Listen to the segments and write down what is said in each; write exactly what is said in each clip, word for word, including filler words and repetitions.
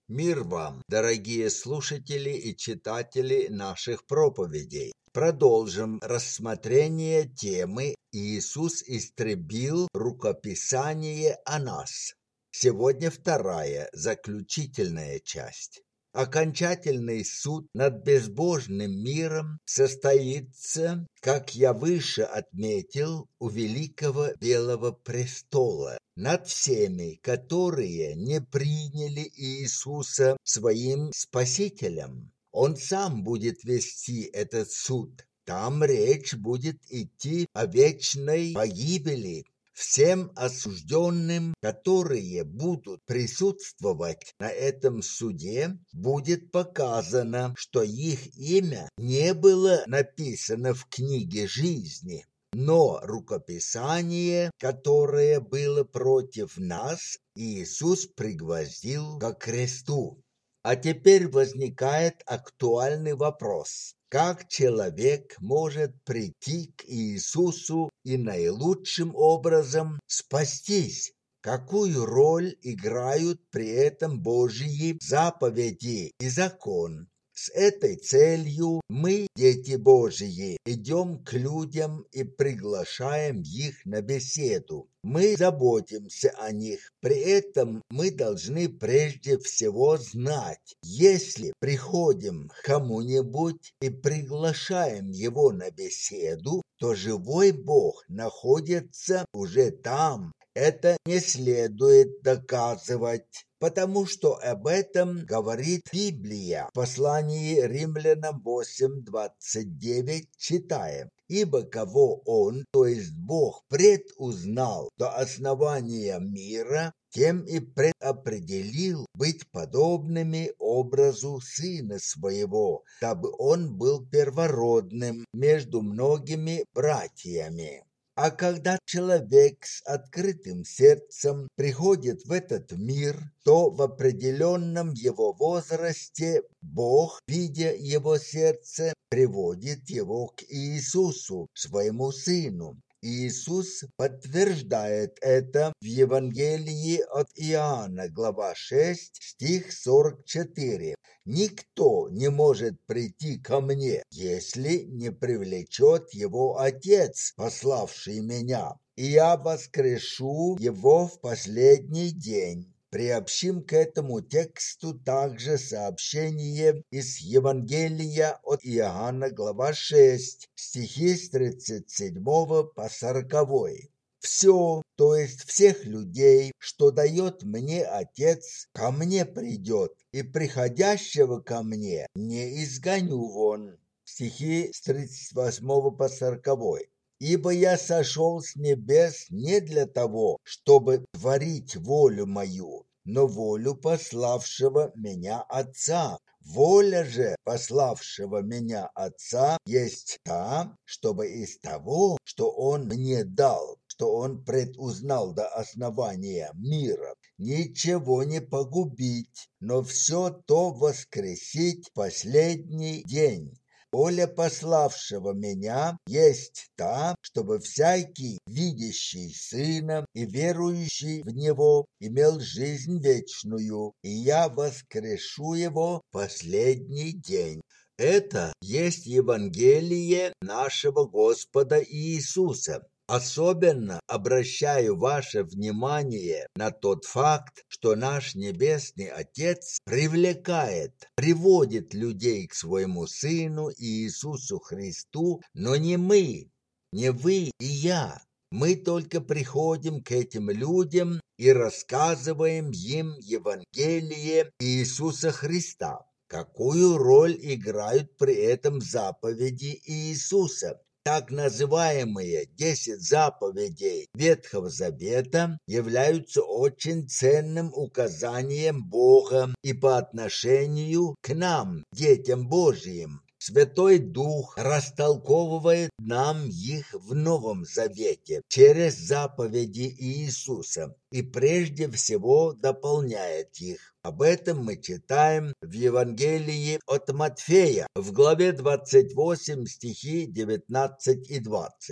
Мир вам, дорогие слушатели и читатели наших проповедей. Продолжим рассмотрение темы «Иисус истребил рукописание о нас». Сегодня вторая, заключительная часть. Окончательный суд над безбожным миром состоится, как я выше отметил, у великого Белого престола, над всеми, которые не приняли Иисуса своим Спасителем. Он сам будет вести этот суд. Там речь будет идти о вечной погибели. Всем осужденным, которые будут присутствовать на этом суде, будет показано, что их имя не было написано в книге жизни, но рукописание, которое было против нас, Иисус пригвоздил ко кресту. А теперь возникает актуальный вопрос. Как человек может прийти к Иисусу и наилучшим образом спастись? Какую роль играют при этом Божьи заповеди и закон? С этой целью мы, дети Божьи, идем к людям и приглашаем их на беседу. Мы заботимся о них. При этом мы должны прежде всего знать, если приходим к кому-нибудь и приглашаем его на беседу, то живой Бог находится уже там. Это не следует доказывать, потому что об этом говорит Библия. В послании Римлянам восемь двадцать девять читаем: «Ибо кого Он, то есть Бог, предузнал до основания мира, тем и предопределил быть подобными образу Сына Своего, дабы Он был первородным между многими братьями». А когда человек с открытым сердцем приходит в этот мир, то в определенном его возрасте Бог, видя его сердце, приводит его к Иисусу, своему Сыну. Иисус подтверждает это в Евангелии от Иоанна, глава шесть, стих сорок четыре. «Никто не может прийти ко мне, если не привлечет его Отец, пославший меня, и я воскрешу его в последний день». Приобщим к этому тексту также сообщение из Евангелия от Иоанна, глава шесть, стихи с тридцать седьмого по сороковой. «Все, то есть всех людей, что дает мне Отец, ко мне придет, и приходящего ко мне не изгоню вон». Стихи с тридцать восьмого по сороковой. «Ибо я сошел с небес не для того, чтобы творить волю мою, но волю пославшего меня Отца. Воля же пославшего меня Отца есть та, чтобы из того, что Он мне дал, что Он предузнал до основания мира, ничего не погубить, но все то воскресить в последний день. Воля пославшего меня есть та, чтобы всякий, видящий Сына и верующий в Него, имел жизнь вечную, и я воскрешу его в последний день». Это есть Евангелие нашего Господа Иисуса. Особенно обращаю ваше внимание на тот факт, что наш Небесный Отец привлекает, приводит людей к своему Сыну Иисусу Христу, но не мы, не вы и я. Мы только приходим к этим людям и рассказываем им Евангелие Иисуса Христа. Какую роль играют при этом заповеди Иисуса? Так называемые десять заповедей Ветхого Завета являются очень ценным указанием Бога и по отношению к нам, детям Божьим. Святой Дух растолковывает нам их в Новом Завете через заповеди Иисуса и прежде всего дополняет их. Об этом мы читаем в Евангелии от Матфея в главе двадцать восемь, стихи девятнадцать и двадцать.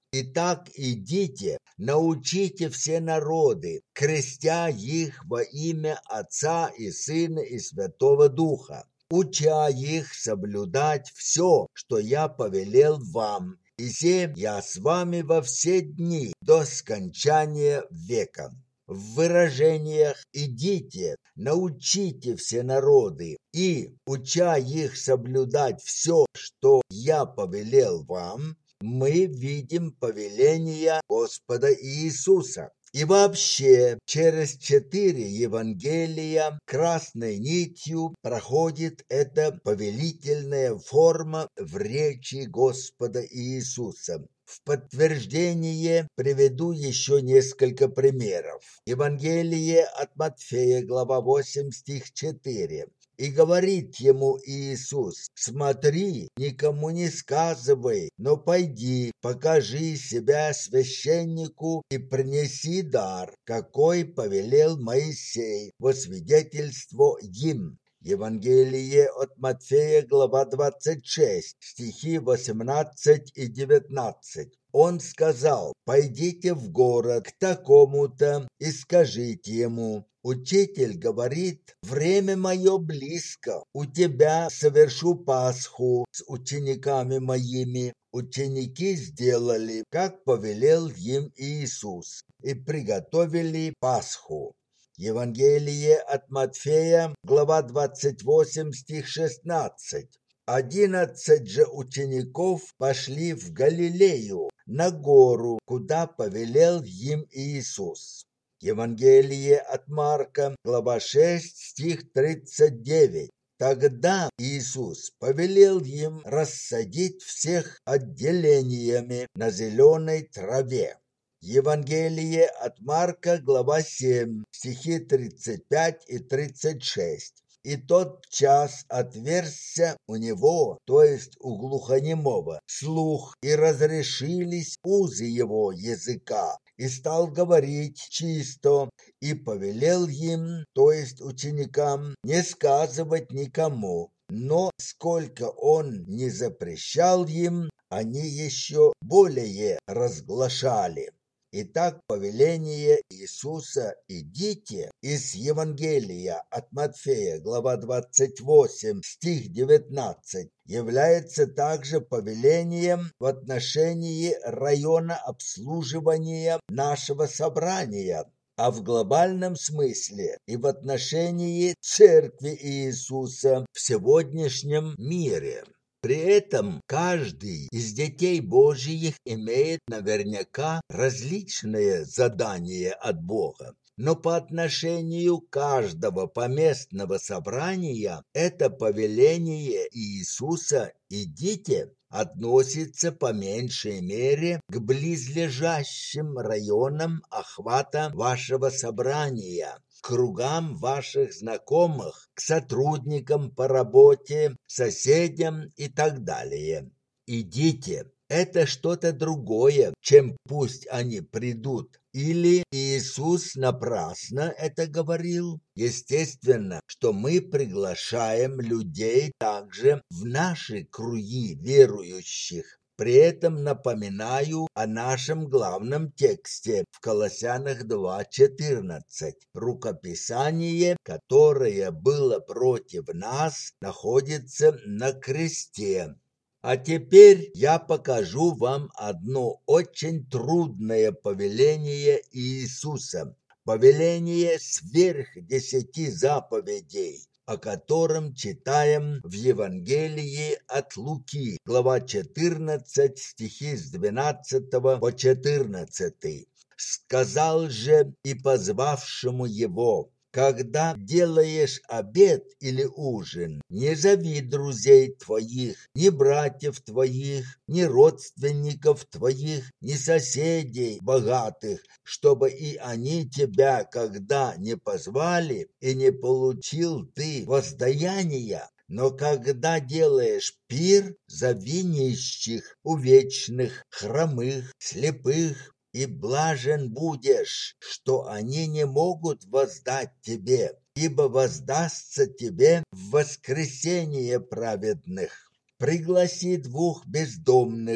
Итак, идите, научите все народы, крестя их во имя Отца и Сына и Святого Духа, уча их соблюдать все, что я повелел вам. И се я с вами во все дни до скончания века. В выражениях «идите, научите все народы» и «уча их соблюдать все, что я повелел вам» мы видим повеление Господа Иисуса. И вообще, через четыре Евангелия красной нитью проходит эта повелительная форма в речи Господа Иисуса. В подтверждение приведу еще несколько примеров. Евангелие от Матфея, глава восемь, стих четыре. И говорит ему Иисус: смотри, никому не сказывай, но пойди, покажи себя священнику и принеси дар, какой повелел Моисей, во свидетельство им. Евангелие от Матфея, глава двадцать шесть, стихи восемнадцать и девятнадцать. Он сказал: пойдите в город к такому-то и скажите ему: учитель говорит, время мое близко, у тебя совершу Пасху с учениками моими. Ученики сделали, как повелел им Иисус, и приготовили Пасху. Евангелие от Матфея, глава двадцать восемь, стих шестнадцать. Одиннадцать же учеников пошли в Галилею, на гору, куда повелел им Иисус. Евангелие от Марка, глава шесть, стих тридцать девять. Тогда Иисус повелел им рассадить всех отделениями на зеленой траве. Евангелие от Марка, глава семь, стихи тридцать пять и тридцать шесть. И тот час отверзся у него, то есть у глухонемого, слух, и разрешились узы его языка, и стал говорить чисто, и повелел им, то есть ученикам, не сказывать никому. Но сколько он не запрещал им, они еще более разглашали. Итак, повеление Иисуса «идите» из Евангелия от Матфея, глава двадцать восемь, стих девятнадцать, является также повелением в отношении района обслуживания нашего собрания, а в глобальном смысле и в отношении Церкви Иисуса в сегодняшнем мире. При этом каждый из детей Божьих имеет наверняка различные задания от Бога. Но по отношению каждого поместного собрания это повеление Иисуса «идите» относится по меньшей мере к близлежащим районам охвата вашего собрания, к кругам ваших знакомых, к сотрудникам по работе, соседям и так далее. Идите. Это что-то другое, чем пусть они придут. Или Иисус напрасно это говорил? Естественно, что мы приглашаем людей также в наши круги верующих. При этом напоминаю о нашем главном тексте в Колоссянах два четырнадцать. Рукописание, которое было против нас, находится на кресте. А теперь я покажу вам одно очень трудное повеление Иисуса. Повеление сверх десяти заповедей, о котором читаем в Евангелии от Луки, глава четырнадцать, стихи с двенадцатого по четырнадцатый. «Сказал же и позвавшему его: когда делаешь обед или ужин, не зови друзей твоих, ни братьев твоих, ни родственников твоих, ни соседей богатых, чтобы и они тебя, когда не позвали, и не получил ты воздаяния. Но когда делаешь пир, зови нищих, увечных, хромых, слепых, и блажен будешь, что они не могут воздать тебе, ибо воздастся тебе в воскресение праведных. Пригласи двух бездомных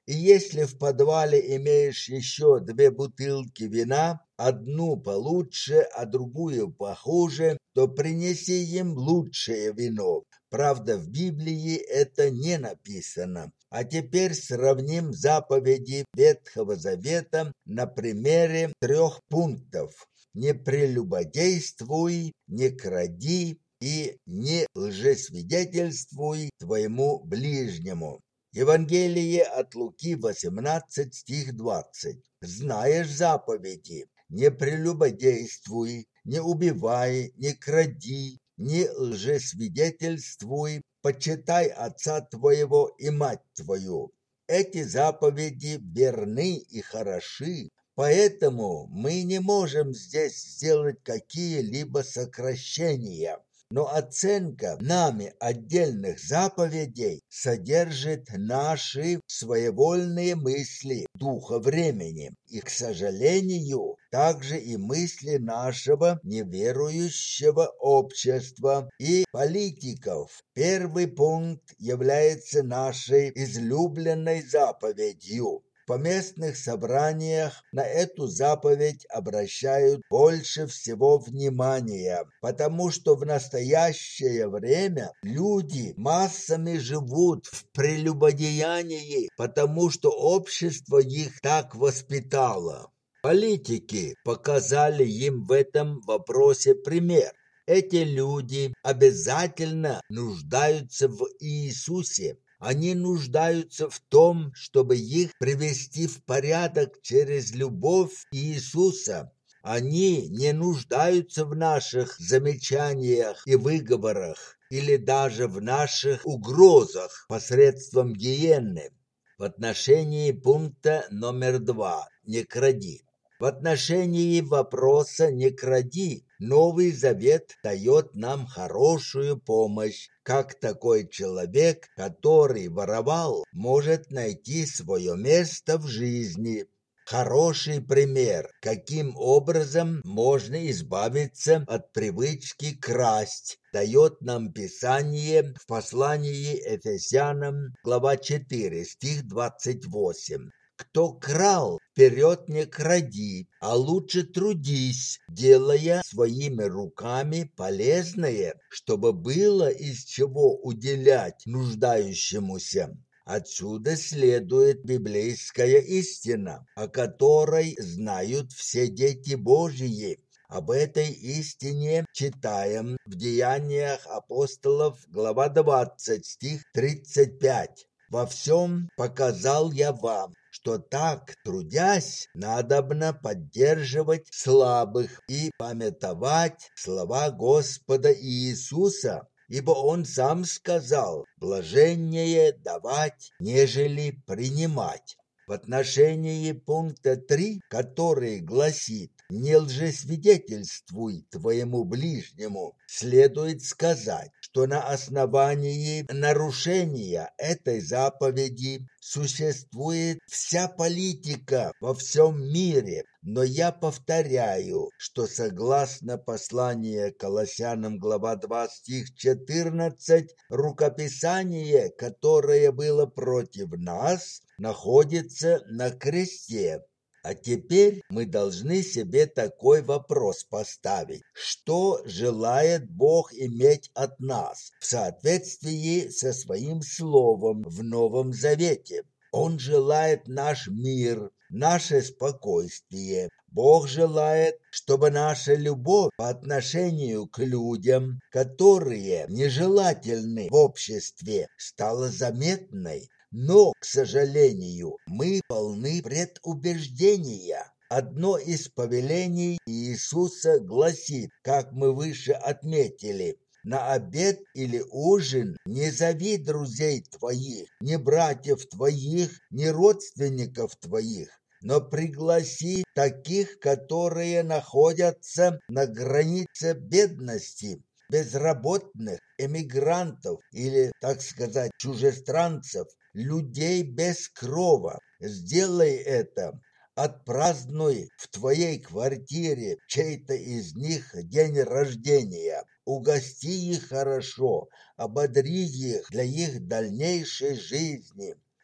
И если в подвале имеешь еще две бутылки вина, одну получше, а другую похуже, то принеси им лучшее вино. Правда, в Библии это не написано. А теперь сравним заповеди Ветхого Завета на примере трех пунктов. Не прелюбодействуй, не кради и не лжесвидетельствуй твоему ближнему. Евангелие от Луки восемнадцать, стих двадцать. Знаешь заповеди: не прелюбодействуй, не убивай, не кради, не лжесвидетельствуй, почитай отца твоего и мать твою. Эти заповеди верны и хороши, поэтому мы не можем здесь сделать какие-либо сокращения. Но оценка нами отдельных заповедей содержит наши своевольные мысли духа времени и, к сожалению, также и мысли нашего неверующего общества и политиков. Первый пункт является нашей излюбленной заповедью. В поместных собраниях на эту заповедь обращают больше всего внимания, потому что в настоящее время люди массами живут в прелюбодеянии, потому что общество их так воспитало. Политики показали им в этом вопросе пример. Эти люди обязательно нуждаются в Иисусе. Они нуждаются в том, чтобы их привести в порядок через любовь Иисуса. Они не нуждаются в наших замечаниях и выговорах или даже в наших угрозах посредством гиены. В отношении пункта номер два «Не кради». В отношении вопроса «не кради» Новый Завет дает нам хорошую помощь, как такой человек, который воровал, может найти свое место в жизни. Хороший пример, каким образом можно избавиться от привычки красть, дает нам Писание в послании Ефесянам, глава четыре, стих двадцать восемь. Кто крал, вперед не кради, а лучше трудись, делая своими руками полезное, чтобы было из чего уделять нуждающемуся. Отсюда следует библейская истина, о которой знают все дети Божьи. Об этой истине читаем в Деяниях апостолов, глава двадцать, стих тридцать пять. «Во всем показал я вам, что так, трудясь, надобно поддерживать слабых и памятовать слова Господа Иисуса, ибо Он сам сказал: блаженнее давать, нежели принимать». В отношении пункта три, который гласит «не лжесвидетельствуй твоему ближнему», следует сказать, что на основании нарушения этой заповеди существует вся политика во всем мире. Но я повторяю, что согласно посланию Колоссянам, глава два, стих четырнадцать, рукописание, которое было против нас, находится на кресте. А теперь мы должны себе такой вопрос поставить: что желает Бог иметь от нас в соответствии со своим словом в Новом Завете? Он желает наш мир, наше спокойствие. Бог желает, чтобы наша любовь по отношению к людям, которые нежелательны в обществе, стала заметной. Но, к сожалению, мы полны предубеждения. Одно из повелений Иисуса гласит, как мы выше отметили: на обед или ужин не зови друзей твоих, ни братьев твоих, ни родственников твоих, но пригласи таких, которые находятся на границе бедности, безработных, эмигрантов или, так сказать, чужестранцев, людей без крова. Сделай это. Отпразднуй в твоей квартире чей-то из них день рождения. Угости их хорошо, ободри их для их дальнейшей жизни.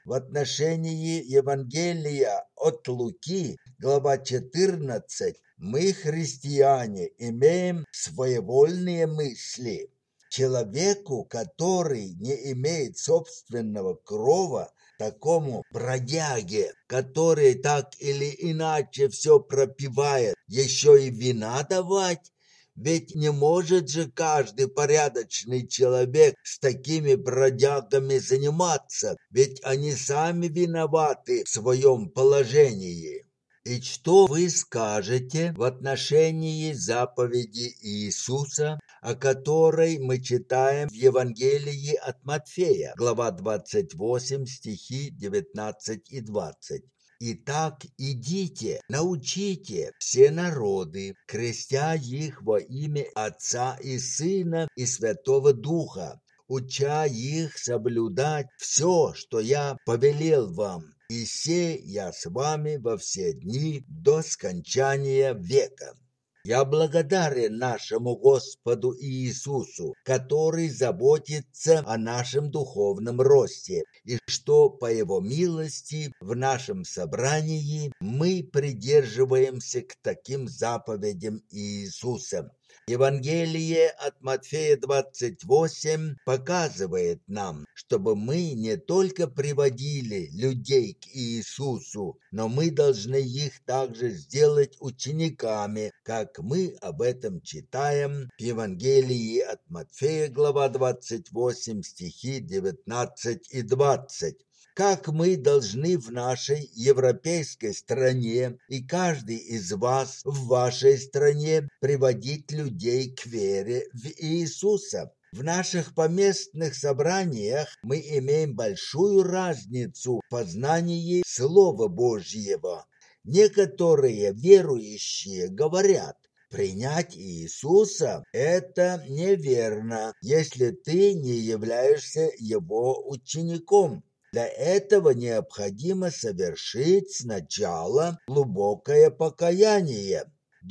В отношении Евангелия от Луки, глава четырнадцать, мы, христиане, имеем своевольные мысли. Человеку, который не имеет собственного крова, такому бродяге, который так или иначе все пропивает, еще и вина давать? Ведь не может же каждый порядочный человек с такими бродягами заниматься, ведь они сами виноваты в своем положении. И что вы скажете в отношении заповеди Иисуса, о которой мы читаем в Евангелии от Матфея, глава двадцать восемь, стихи девятнадцать и двадцать? «Итак, идите, научите все народы, крестя их во имя Отца и Сына и Святого Духа, уча их соблюдать все, что я повелел вам. И се я с вами во все дни до скончания века». Я благодарен нашему Господу Иисусу, который заботится о нашем духовном росте, и что по Его милости в нашем собрании мы придерживаемся к таким заповедям Иисуса. Евангелие от Матфея двадцать восемь показывает нам, чтобы мы не только приводили людей к Иисусу, но мы должны их также сделать учениками, как мы об этом читаем в Евангелии от Матфея, глава двадцать восемь, стихи девятнадцать и двадцать. Как мы должны в нашей европейской стране и каждый из вас в вашей стране приводить людей к вере в Иисуса. В наших поместных собраниях мы имеем большую разницу в познании Слова Божьего. Некоторые верующие говорят: принять Иисуса – это неверно, если ты не являешься Его учеником. Для этого необходимо совершить сначала глубокое покаяние.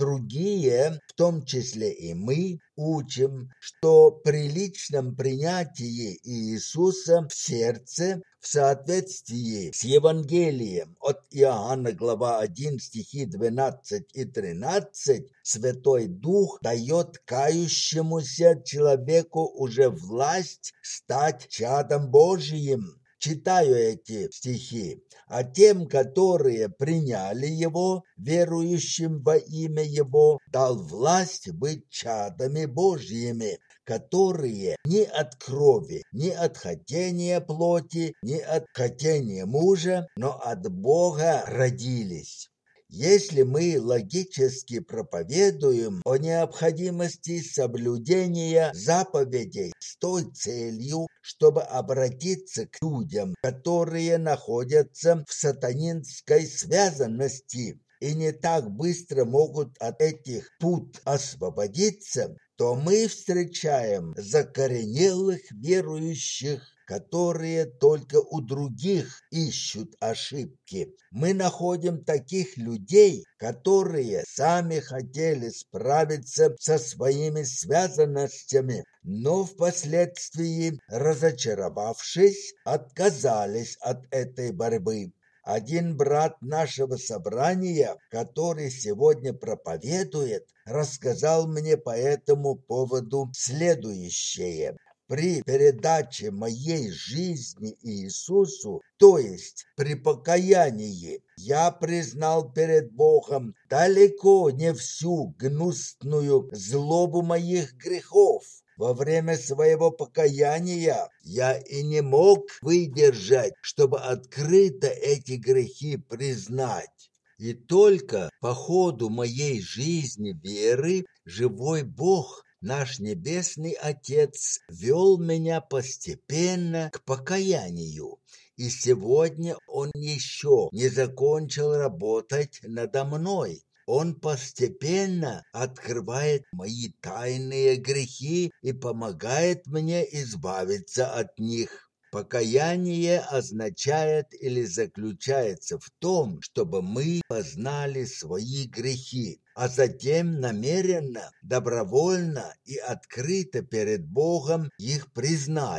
Другие, в том числе и мы, учим, что при личном принятии Иисуса в сердце в соответствии с Евангелием от Иоанна, глава один, стихи двенадцать и тринадцать, Святой Дух дает кающемуся человеку уже власть стать чадом Божьим. Читаю эти стихи. «А тем, которые приняли Его, верующим во имя Его, дал власть быть чадами Божьими, которые ни от крови, ни от хотения плоти, ни от хотения мужа, но от Бога родились». Если мы логически проповедуем о необходимости соблюдения заповедей с той целью, чтобы обратиться к людям, которые находятся в сатанинской связанности и не так быстро могут от этих пут освободиться, то мы встречаем закоренелых верующих, которые только у других ищут ошибки. Мы находим таких людей, которые сами хотели справиться со своими связанностями, но впоследствии, разочаровавшись, отказались от этой борьбы. Один брат нашего собрания, который сегодня проповедует, рассказал мне по этому поводу следующее. При передаче моей жизни Иисусу, то есть при покаянии, я признал перед Богом далеко не всю гнусную злобу моих грехов. Во время своего покаяния я и не мог выдержать, чтобы открыто эти грехи признать. И только по ходу моей жизни веры живой Бог, наш Небесный Отец, вел меня постепенно к покаянию. И сегодня Он еще не закончил работать надо мной. Он постепенно открывает мои тайные грехи и помогает мне избавиться от них. Покаяние означает или заключается в том, чтобы мы познали свои грехи, а затем намеренно, добровольно и открыто перед Богом их признали.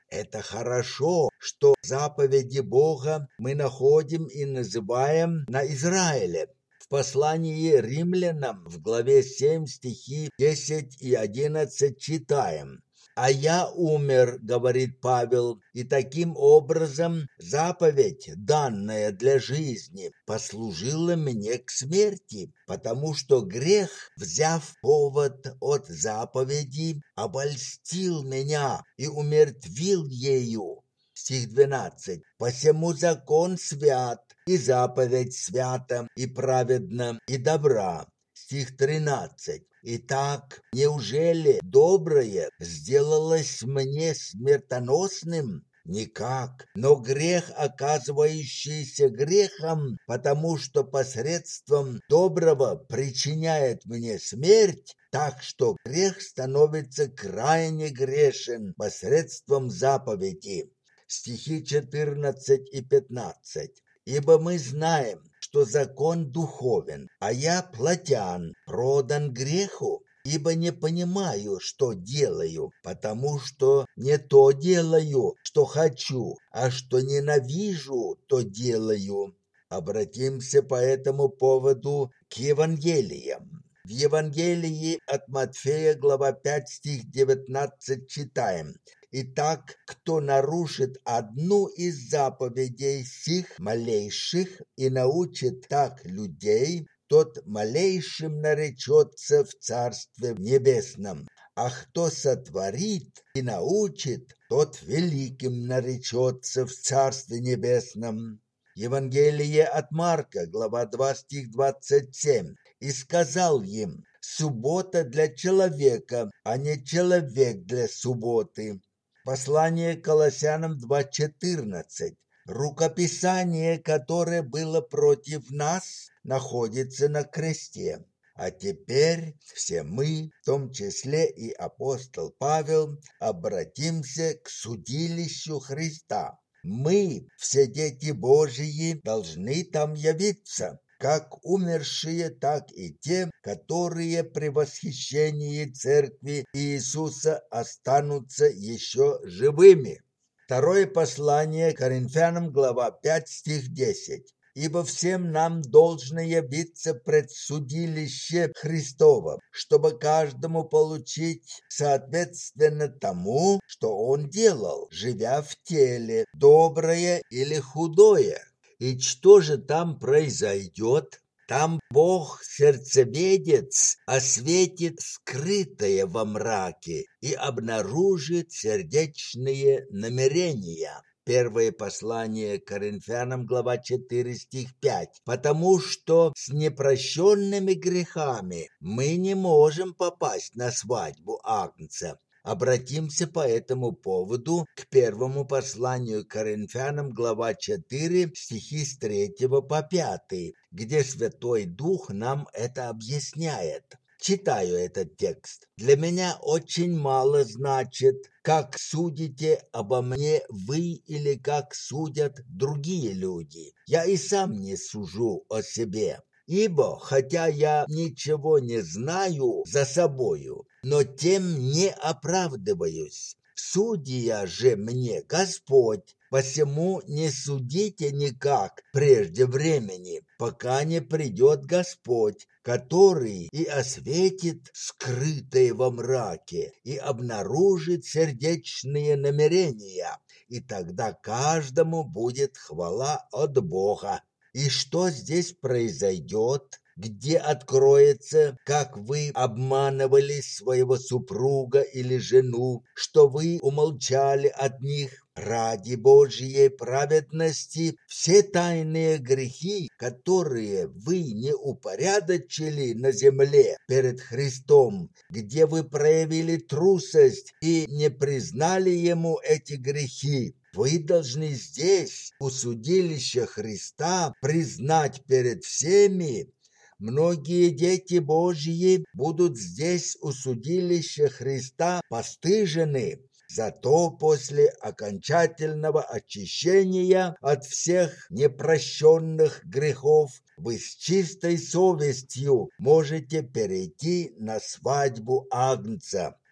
Это хорошо, что заповеди Бога мы находим и называем на Израиле. В послании римлянам в главе семь стихи десять и одиннадцать читаем: «А я умер, — говорит Павел, — и таким образом заповедь, данная для жизни, послужила мне к смерти, потому что грех, взяв повод от заповеди, обольстил меня и умертвил ею». Стих двенадцать. «Посему закон свят, и заповедь свята, и праведна, и добра». Стих тринадцать. «Итак, неужели доброе сделалось мне смертоносным? Никак, но грех, оказывающийся грехом, потому что посредством доброго причиняет мне смерть, так что грех становится крайне грешен посредством заповеди». Стихи четырнадцать и пятнадцать. «Ибо мы знаем, что закон духовен, а я плотян, продан греху, ибо не понимаю, что делаю, потому что не то делаю, что хочу, а что ненавижу, то делаю». Обратимся по этому поводу к Евангелиям. В Евангелии от Матфея, глава пять, стих девятнадцать читаем: «Итак, кто нарушит одну из заповедей сих малейших и научит так людей, тот малейшим наречется в Царстве Небесном, а кто сотворит и научит, тот великим наречется в Царстве Небесном». Евангелие от Марка, глава два, стих двадцать семь. «И сказал им: суббота для человека, а не человек для субботы». Послание к Колоссянам два четырнадцать. «Рукописание, которое было против нас, находится на кресте. А теперь все мы, в том числе и апостол Павел, обратимся к судилищу Христа. Мы, все дети Божии, должны там явиться, как умершие, так и те, которые при восхищении Церкви Иисуса останутся еще живыми». Второе послание Коринфянам, глава пять, стих десять. «Ибо всем нам должно явиться пред судилище Христово, чтобы каждому получить соответственно тому, что он делал, живя в теле, доброе или худое». И что же там произойдет? Там Бог, сердцеведец, осветит скрытое во мраке и обнаружит сердечные намерения. Первое послание к Коринфянам, глава четыре, стих пять. «Потому что с непрощенными грехами мы не можем попасть на свадьбу Агнца». Обратимся по этому поводу к первому посланию к Коринфянам, глава четыре, стихи с третьего по пятый, где Святой Дух нам это объясняет. Читаю этот текст. «Для меня очень мало значит, как судите обо мне вы или как судят другие люди. Я и сам не сужу о себе. Ибо, хотя я ничего не знаю за собою, но тем не оправдываюсь. Судья же мне Господь, посему не судите никак прежде времени, пока не придет Господь, который и осветит скрытое во мраке, и обнаружит сердечные намерения, и тогда каждому будет хвала от Бога». И что здесь произойдет? Где откроется, как вы обманывали своего супруга или жену, что вы умолчали от них? Ради Божьей праведности все тайные грехи, которые вы не упорядочили на земле перед Христом, где вы проявили трусость и не признали Ему эти грехи, вы должны здесь, у судилища Христа, признать перед всеми. Многие дети Божьи будут здесь, у судилища Христа, постыжены. Зато после окончательного очищения от всех непрощенных грехов вы с чистой совестью можете перейти на свадьбу Агнца.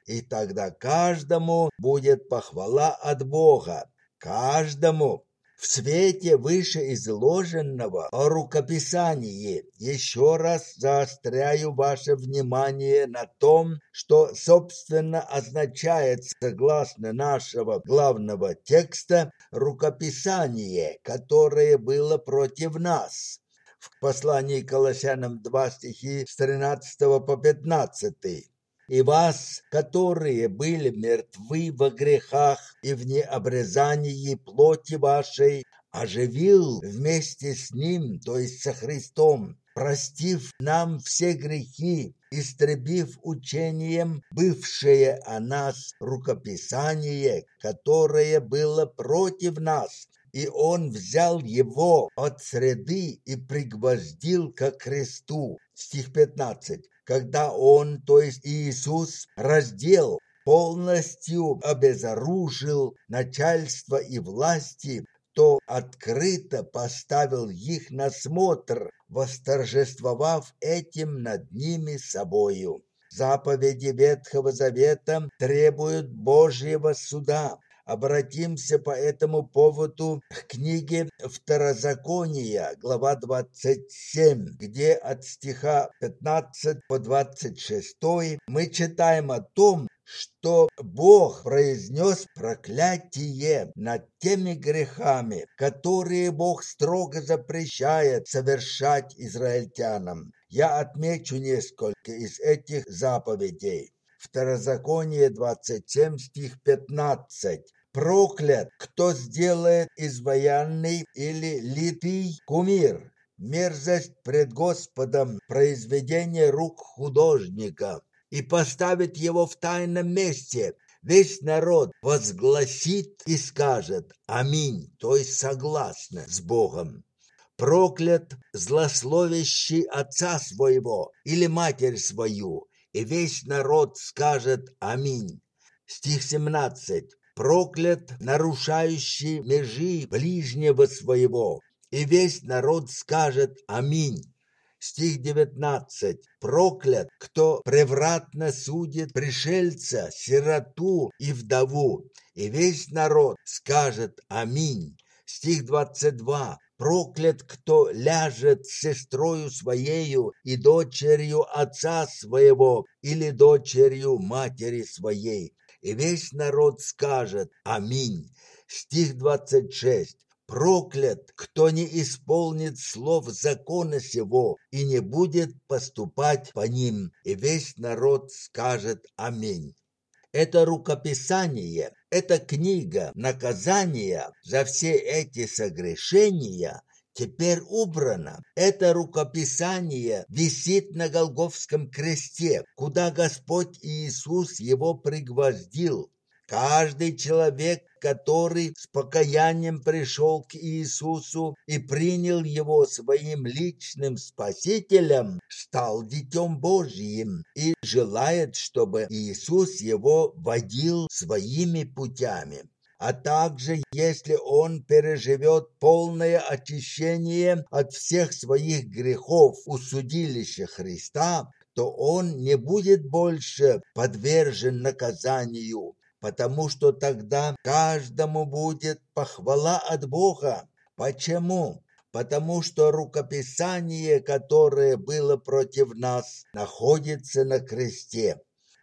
и тогда каждому будет похвала от Бога. Каждому. В свете вышеизложенного о рукописании еще раз заостряю ваше внимание на том, что, собственно, означает, согласно нашего главного текста, рукописание, которое было против нас. В послании к Колоссянам два стихи с тринадцатого по пятнадцатый. «И вас, которые были мертвы во грехах и в необрезании плоти вашей, оживил вместе с Ним, то есть со Христом, простив нам все грехи, истребив учением бывшее о нас рукописание, которое было против нас. И Он взял его от среды и пригвоздил ко кресту». Стих пятнадцать. Когда Он, то есть Иисус, раздел, полностью обезоружил начальство и власти, то открыто поставил их на смотр, восторжествовав этим над ними собою. Заповеди Ветхого Завета требуют Божьего суда. Обратимся по этому поводу к книге Второзакония, глава двадцать семь, где от стиха пятнадцатого по двадцать шестой мы читаем о том, что Бог произнес проклятие над теми грехами, которые Бог строго запрещает совершать израильтянам. Я отмечу несколько из этих заповедей. Второзаконие двадцать семь, стих пятнадцать. «Проклят, кто сделает изваянный или литый кумир, мерзость пред Господом, произведение рук художника, и поставит его в тайном месте. Весь народ возгласит и скажет «Аминь», то есть согласно с Богом. Проклят злословящий отца своего или матерь свою, и весь народ скажет «Аминь». Стих семнадцать. Проклят нарушающий межи ближнего своего, и весь народ скажет «Аминь». Стих девятнадцать. Проклят, кто превратно судит пришельца, сироту и вдову, и весь народ скажет «Аминь». Стих двадцать два. Проклят, кто ляжет с сестрою своею и дочерью отца своего или дочерью матери своей, и весь народ скажет «Аминь». Стих двадцать шесть. Проклят, кто не исполнит слов закона сего и не будет поступать по ним, и весь народ скажет «Аминь». Это рукописание, эта книга наказания за все эти согрешения теперь убрана. Это рукописание висит на Голгофском кресте, куда Господь Иисус его пригвоздил. Каждый человек, который с покаянием пришел к Иисусу и принял его своим личным спасителем, стал Детем Божьим и желает, чтобы Иисус его водил своими путями. А также, если он переживет полное очищение от всех своих грехов у судилища Христа, то он не будет больше подвержен наказанию, потому что тогда каждому будет похвала от Бога. Почему? Потому что рукописание, которое было против нас, находится на кресте.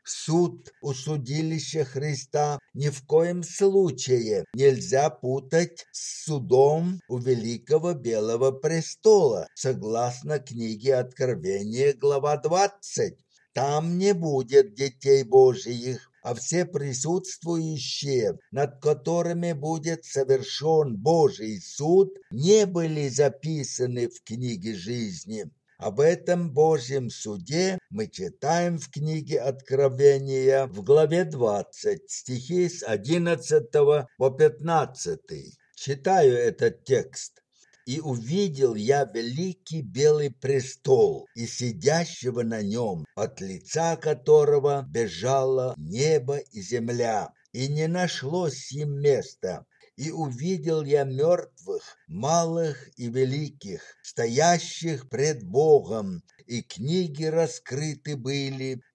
Суд у судилища Христа ни в коем случае нельзя путать с судом у Великого Белого Престола, согласно книге Откровения, глава двадцать. Там не будет детей Божьих, а все присутствующие, над которыми будет совершен Божий суд, не были записаны в книге жизни. Об этом Божьем суде мы читаем в книге Откровения в главе двадцать, стихи с одиннадцатого по пятнадцатый. Читаю этот текст. «И увидел я великий белый престол, и сидящего на нем, от лица которого бежало небо и земля, и не нашлось им места. И увидел я мертвых, малых и великих, стоящих пред Богом, и книги раскрыты были,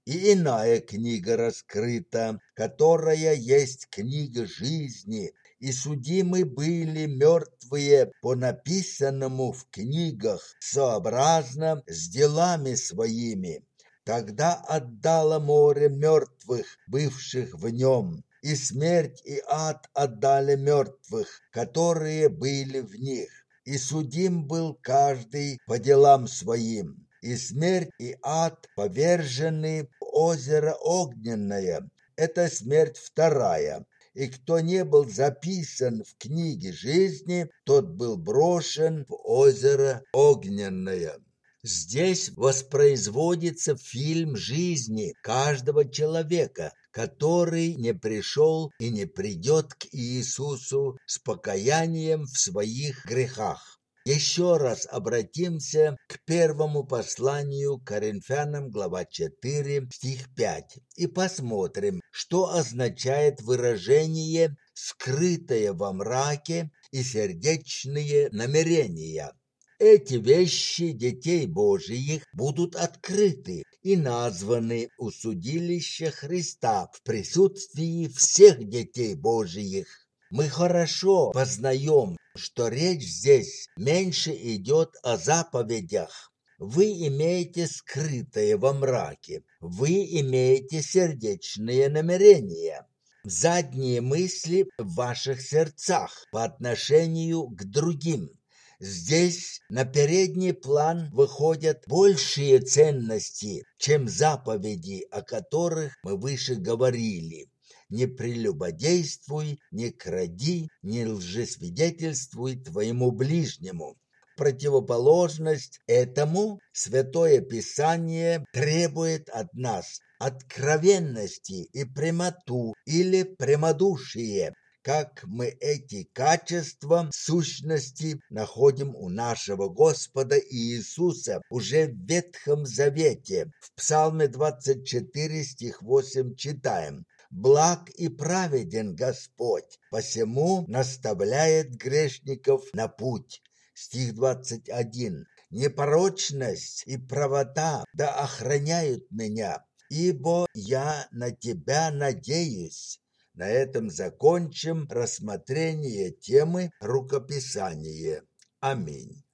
и иная книга раскрыта, которая есть книга жизни, и судимы были мертвые по написанному в книгах сообразно с делами своими. Тогда отдало море мертвых, бывших в нем, и смерть и ад отдали мертвых, которые были в них. И судим был каждый по делам своим, и смерть и ад повержены в озеро огненное. Это смерть вторая. И кто не был записан в книге жизни, тот был брошен в озеро огненное. Здесь воспроизводится фильм жизни каждого человека, который не пришел и не придет к Иисусу с покаянием в своих грехах. Еще раз обратимся к первому посланию к Коринфянам, глава четыре, стих пять, и посмотрим, что означает выражение «скрытое во мраке» и «сердечные намерения». Эти вещи детей Божиих будут открыты и названы у судилища Христа в присутствии всех детей Божиих. Мы хорошо познаем, что речь здесь меньше идет о заповедях. Вы имеете скрытое во мраке, вы имеете сердечные намерения, задние мысли в ваших сердцах по отношению к другим. Здесь на передний план выходят большие ценности, чем заповеди, о которых мы выше говорили. Не прелюбодействуй, не кради, не лжесвидетельствуй твоему ближнему. Противоположность этому Святое Писание требует от нас откровенности и прямоту или прямодушие. Как мы эти качества сущности находим у нашего Господа Иисуса уже в Ветхом Завете. В Псалме двадцать четыре, стих восемь читаем: «Благ и праведен Господь, посему наставляет грешников на путь». Стих двадцать один. «Непорочность и правота да охраняют меня, ибо я на тебя надеюсь». На этом закончим рассмотрение темы рукописания. Аминь.